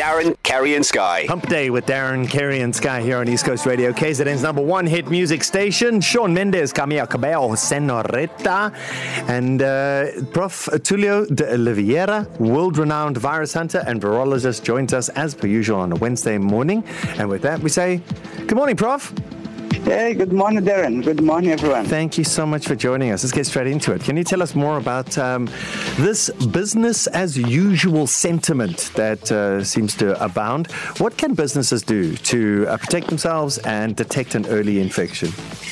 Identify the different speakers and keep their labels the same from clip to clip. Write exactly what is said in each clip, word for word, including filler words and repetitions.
Speaker 1: Darren, Kerry and Sky.
Speaker 2: Hump Day with Darren, Kerry and Sky here on East Coast Radio, K Z N's number one hit music station. Shawn Mendes, Camila Cabello, Senorita, and uh, Professor Tulio de Oliveira, world-renowned virus hunter and virologist, joins us as per usual on a Wednesday morning. And with that, we say, good morning, Prof.
Speaker 3: Hey, good morning, Darren. Good morning, everyone.
Speaker 2: Thank you so much for joining us. Let's get straight into it. Can you tell us more about um, this business as usual sentiment that uh, seems to abound? What can businesses do to uh, protect themselves and detect an early infection?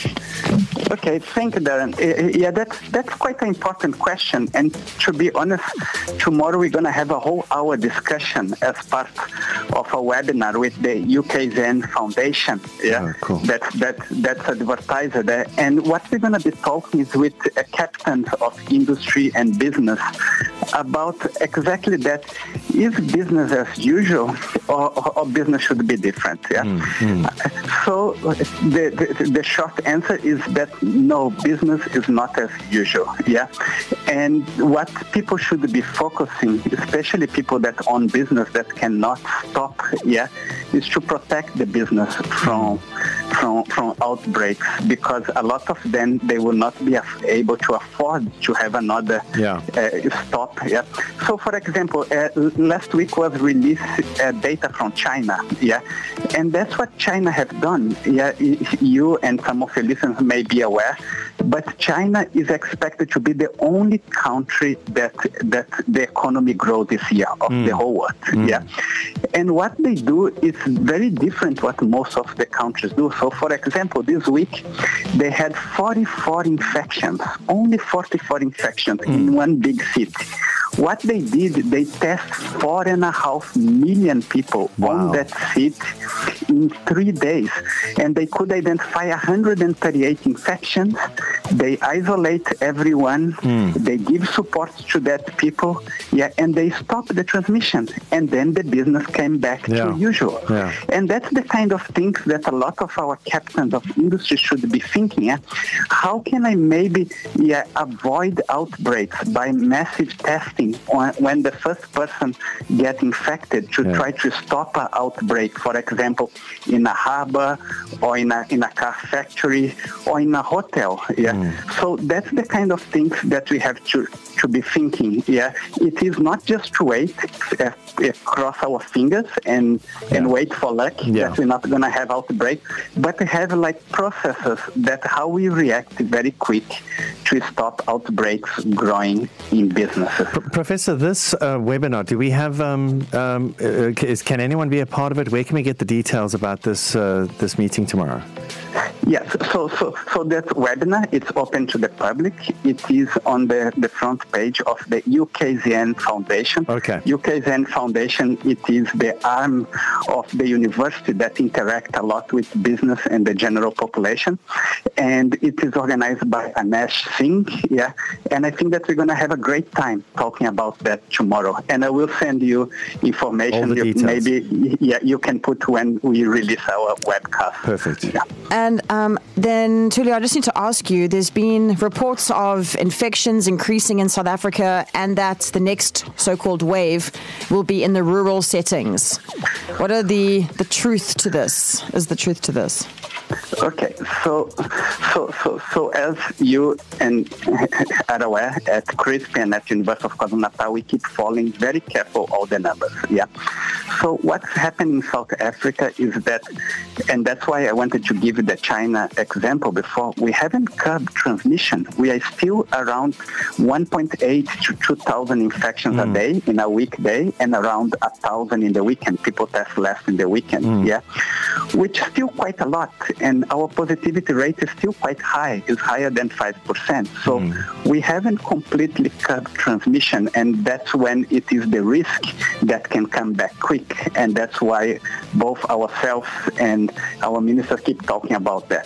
Speaker 3: Okay, thank you, Darren. Uh, yeah, that's that's quite an important question. And to be honest, tomorrow we're going to have a whole hour discussion as part of a webinar with the U K Z N Foundation. Yeah,
Speaker 2: oh, cool.
Speaker 3: That's that that's advertiser there. And what we're going to be talking is with a captain of industry and business about exactly that. Is business as usual, or, or, or business should be different? Yeah. Mm-hmm. So the, the the short answer is that no, business is not as usual. Yeah. And what people should be focusing, especially people that own business that cannot stop, yeah, is to protect the business from from from outbreaks, because a lot of them, they will not be able to afford to have another
Speaker 2: yeah.
Speaker 3: uh, stop. Yeah. So, for example, uh, last week was released uh, data from China. Yeah, and that's what China have done. Yeah, you and some of your listeners may be aware, but China is expected to be the only country that that the economy grows this year of mm. the whole world. Mm. Yeah, and what they do is very different what most of the countries do. So, for example, this week they had forty-four infections, only forty-four infections mm. in one big city. What they did, they test four and a half million people wow. on that city in three days, and they could identify one hundred thirty-eight infections. They isolate everyone. Mm. They give support to that people, yeah, and they stop the transmission. And then the business came back yeah. to usual. Yeah. And that's the kind of things that a lot of our captains of industry should be thinking. Yeah? How can I maybe yeah, avoid outbreaks by massive testing when the first person gets infected to yeah. try to stop an outbreak, for example, in a harbor or in a in a car factory or in a hotel. Yeah. Mm. So that's the kind of things that we have to to be thinking. Yeah. It is not just to wait, uh, uh, cross our fingers and yeah. and wait for luck yeah. that we're not going to have outbreak, but have like processes that how we react very quick to stop outbreaks growing in businesses.
Speaker 2: P- Professor, this uh, webinar, do we have, um, um, uh, is, can anyone be a part of it? Where can we get the details about this uh, this meeting tomorrow?
Speaker 3: Yes, so so so that webinar, it's open to the public. It is on the, the front page of the U K Z N Foundation.
Speaker 2: Okay.
Speaker 3: U K Z N Foundation, it is the arm of the university that interact a lot with business and the general population. And it is organized by Anesh Singh, yeah. And I think that we're going to have a great time talking about that tomorrow. And I will send you information.
Speaker 2: All the
Speaker 3: you,
Speaker 2: details.
Speaker 3: Maybe yeah, you can put when we release our webcast.
Speaker 2: Perfect.
Speaker 3: Yeah.
Speaker 4: And um, then, Tulio, I just need to ask you, there's been reports of infections increasing in South Africa and that the next so-called wave will be in the rural settings. What are the, the truth to this? Is the truth to this?
Speaker 3: Okay, so so so so as you and are aware, at CRISP and at University of KwaZulu-Natal, we keep following very careful all the numbers. Yeah. So what's happening in South Africa is that, and that's why I wanted to give you the China example before. We haven't curbed transmission. We are still around one point eight to two thousand infections mm. a day in a weekday, and around a thousand in the weekend. People test less in the weekend. Mm. Yeah, which is still quite a lot. And our positivity rate is still quite high. It's higher than five percent. So mm. we haven't completely curbed transmission, and that's when it is the risk that can come back quick. And that's why both ourselves and our ministers keep talking about that.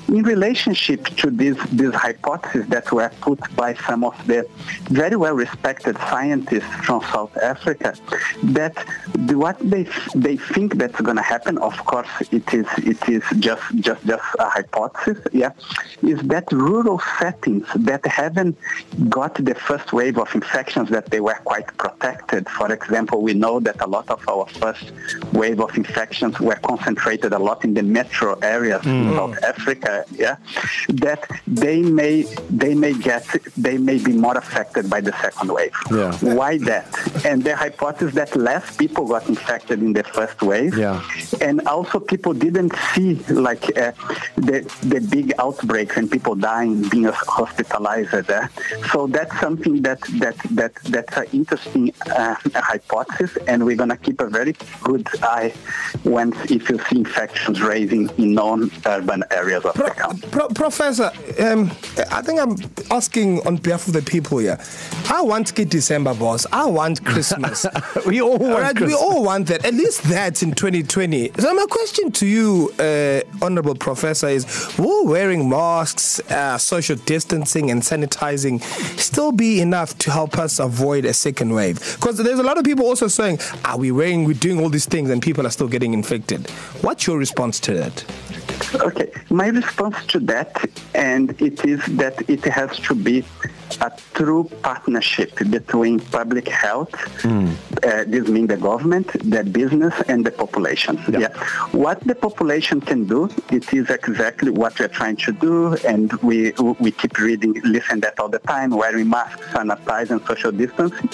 Speaker 3: in relationship to these these hypotheses that were put by some of the very well-respected scientists from South Africa, that the, what they they think that's going to happen, of course, it is it is just just just a hypothesis, yeah, is that rural settings that haven't got the first wave of infections, that they were quite protected. For example, we know that a lot of our first wave of infections were concentrated a lot in the metro areas mm. in South Africa, yeah, that they may they may get they may be more affected by the second wave.
Speaker 2: Yeah.
Speaker 3: Why that? And the hypothesis that less people got infected in the first wave,
Speaker 2: yeah.
Speaker 3: and also people didn't see like uh, the the big outbreaks and people dying, being hospitalized. Uh. So that's something that that that that's an interesting uh, hypothesis, and we're gonna keep a very good eye when if you see infections raising in non-urban areas of
Speaker 1: Pro-
Speaker 3: the country.
Speaker 1: Pro- Professor, um, I think I'm asking on behalf of the people here. I want Kid December, boss. I want Christmas.
Speaker 2: we all want
Speaker 1: right,
Speaker 2: Christmas.
Speaker 1: We all want that. At least that's in twenty twenty. So my question to you, uh, Honorable Professor, is will wearing masks, uh, social distancing and sanitizing still be enough to help us avoid a second wave? Because there's a lot of people also saying, are we wearing, we're doing all these things and people are still getting infected. What's your response to that?
Speaker 3: Okay, my response to that, and it is that it has to be a true partnership between public health, mm. uh, this means the government, the business, and the population. Yeah. yeah. What the population can do, it is exactly what we're trying to do, and we we keep reading, listen that all the time, wearing masks, sanitize, and social distancing.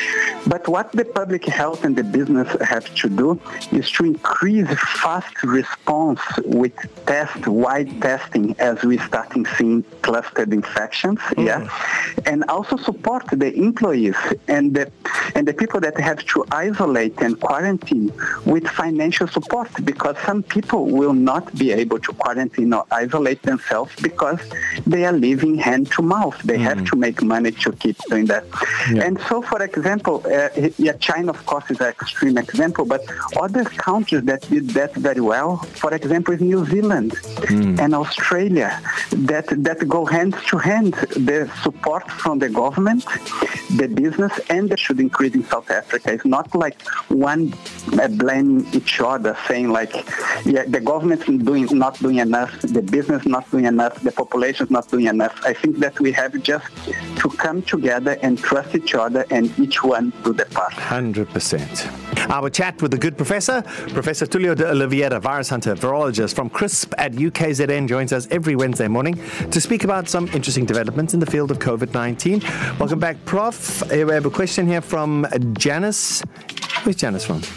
Speaker 3: But what the public health and the business have to do is to increase fast response with test, wide testing as we starting seeing clustered infections, mm. yeah, and also support the employees and the and the people that have to isolate and quarantine with financial support, because some people will not be able to quarantine or isolate themselves because they are living hand to mouth. They mm. have to make money to keep doing that. Yeah. And so, for example, uh, yeah, China, of course, is an extreme example, but other countries that did that very well, for example, is New Zealand mm. and Australia, that, that go hand to hand. The support from the government, the business, and they should increase in South Africa. It's not like one uh, blaming each other, saying like, yeah, the government's doing not doing enough, the business not doing enough, the population's not doing enough. I think that we have just to come together and trust each other and each one do the part.
Speaker 2: one hundred percent. Our chat with the good professor, Professor Tulio de Oliveira, virus hunter, virologist from CRISP at U K Z N, joins us every Wednesday morning to speak about some interesting developments in the field of COVID nineteen. Welcome back, Prof. We have a question here from Janice. Where's Janice from?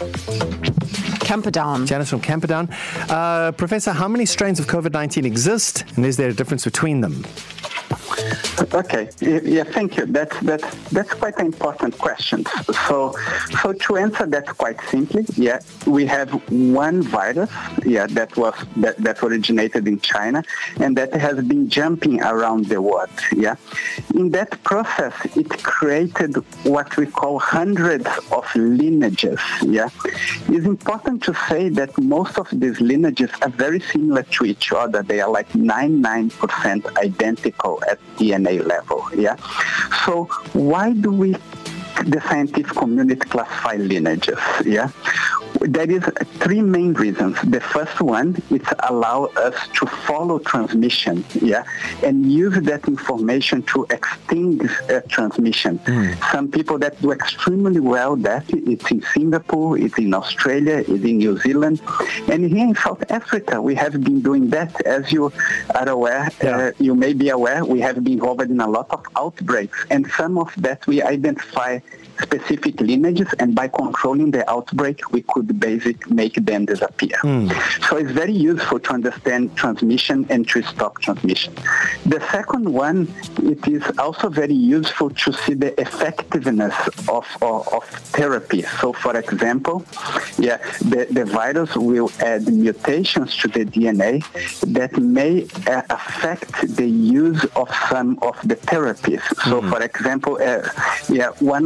Speaker 4: Camperdown.
Speaker 2: Janice from Camperdown. Uh, Professor, how many strains of COVID nineteen exist, and is there a difference between them?
Speaker 3: Okay, yeah, thank you. That's that's that's quite an important question. So, so to answer that quite simply, yeah, we have one virus, yeah, that was that, that originated in China, and that has been jumping around the world. Yeah, in that process, it created what we call hundreds of lineages. Yeah, it's important to say that most of these lineages are very similar to each other. They are like ninety-nine percent identical at D N A level, yeah? So why do we, the scientific community, classify lineages, yeah? There is three main reasons. The first one is allow us to follow transmission, yeah, and use that information to extend uh, transmission. Mm. Some people that do extremely well that, it's in Singapore, it's in Australia, it's in New Zealand, and here in South Africa, we have been doing that. As you are aware, yeah. uh, you may be aware, we have been involved in a lot of outbreaks, and some of that we identify specific lineages, and by controlling the outbreak, we could basically make them disappear. Mm. So it's very useful to understand transmission and to stop transmission. The second one, it is also very useful to see the effectiveness of, of, of therapy. So for example, yeah, the, the virus will add mutations to the D N A that may uh, affect the use of some of the therapies. So mm. for example, uh, yeah, one of the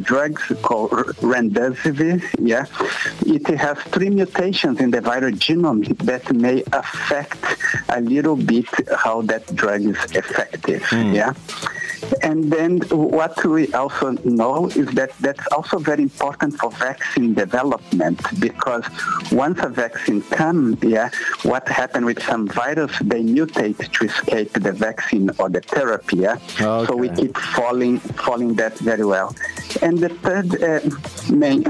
Speaker 3: drug called remdesivir. Yeah, it has three mutations in the viral genome that may affect a little bit how that drug is effective. Mm. Yeah. And then what we also know is that that's also very important for vaccine development, because once a vaccine comes, yeah, what happened with some virus, they mutate to escape the vaccine or the therapy. Yeah? Okay. So we keep following, following that very well. And the third uh, main...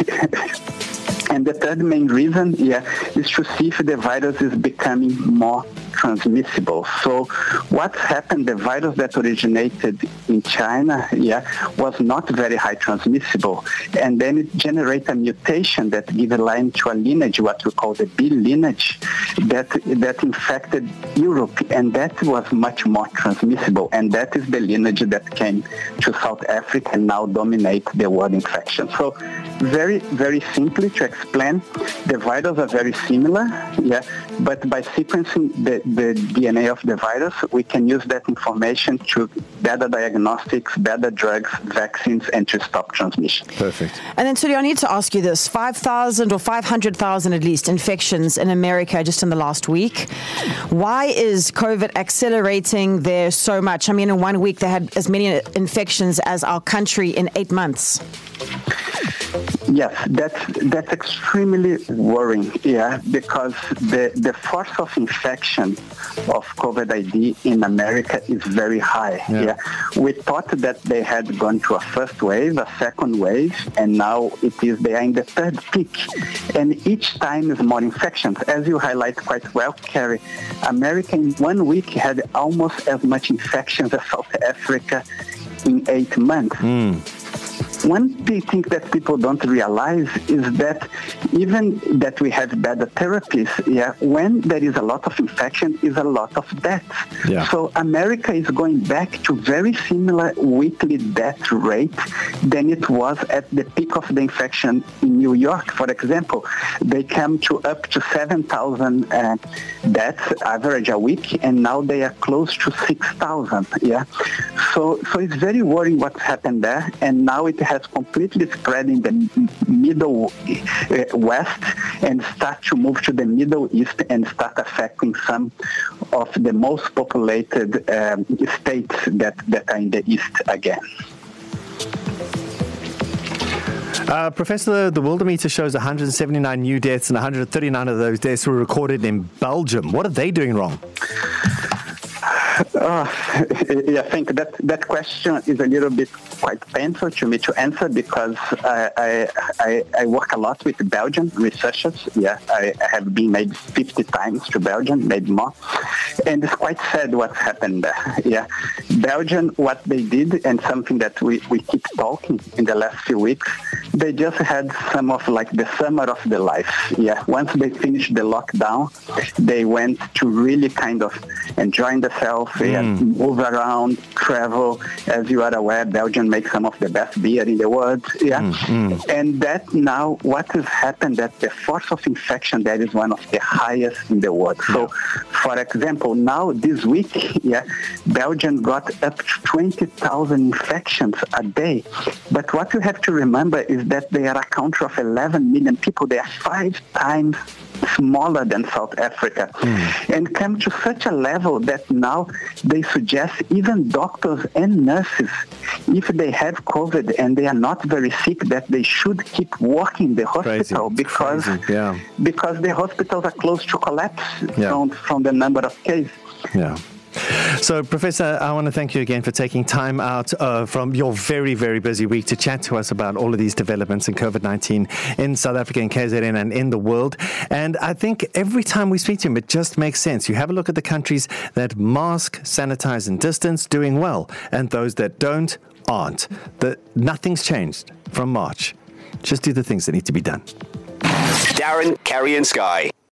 Speaker 3: And the third main reason, yeah, is to see if the virus is becoming more transmissible. So what's happened, the virus that originated in China, yeah, was not very high transmissible. And then it generated a mutation that gave a line to a lineage, what we call the B lineage, that, that infected Europe. And that was much more transmissible. And that is the lineage that came to South Africa and now dominate the world infection. So very, very simply to explain, the viruses are very similar, yeah, but by sequencing the, the D N A of the virus, we can use that information to better diagnostics, better drugs, vaccines, and to stop transmission.
Speaker 2: Perfect.
Speaker 4: And then, Tulio, I need to ask you this. five thousand or five hundred thousand at least infections in America just in the last week. Why is COVID accelerating there so much? I mean, in one week they had as many infections as our country in eight months.
Speaker 3: Yes, that's that's extremely worrying, yeah, because the, the force of infection of COVID I D in America is very high. Yeah. yeah. We thought that they had gone to a first wave, a second wave, and now it is they are in the third peak. And each time is more infections. As you highlight quite well, Carrie, America in one week had almost as much infections as South Africa in eight months. Mm. One big thing that people don't realize is that even that we have better therapies, yeah, when there is a lot of infection, is a lot of deaths. Yeah. So America is going back to very similar weekly death rate than it was at the peak of the infection in New York, for example. They came to up to seven thousand uh, deaths average a week, and now they are close to six thousand. Yeah. So, so it's very worrying what's happened there, and now it has completely spread in the middle uh, west and start to move to the Middle East and start affecting some of the most populated um, states that, that are in the east again.
Speaker 2: Uh, Professor, the Worldometer shows one hundred seventy-nine new deaths, and one hundred thirty-nine of those deaths were recorded in Belgium. What are they doing wrong?
Speaker 3: Uh, yeah, I think that that question is a little bit quite painful to me to answer, because I I, I work a lot with Belgian researchers. Yeah, I, I have been maybe fifty times to Belgium, maybe more, and it's quite sad what's happened there. Yeah, Belgium, what they did, and something that we, we keep talking in the last few weeks, they just had some of like the summer of their life. Yeah, once they finished the lockdown, they went to really kind of enjoying themselves. Mm. Move around, travel. As you are aware, Belgium makes some of the best beer in the world. Yeah, mm, mm. And that now, what has happened? That the force of infection there is one of the highest in the world. Yeah. So, for example, now this week, yeah, Belgium got up to twenty thousand infections a day. But what you have to remember is that they are a country of eleven million people. They are five times smaller than South Africa, mm. and come to such a level that now they suggest even doctors and nurses, if they have COVID and they are not very sick, that they should keep working the hospital. Crazy. because yeah. because the hospitals are close to collapse yeah. from, from the number of cases.
Speaker 2: Yeah. So, Professor, I want to thank you again for taking time out uh, from your very, very busy week to chat to us about all of these developments in COVID nineteen in South Africa, in K Z N, and in the world. And I think every time we speak to him, it just makes sense. You have a look at the countries that mask, sanitize, and distance, doing well, and those that don't, aren't. The, nothing's changed from March. Just do the things that need to be done.
Speaker 5: Darren, Carrie, and Sky.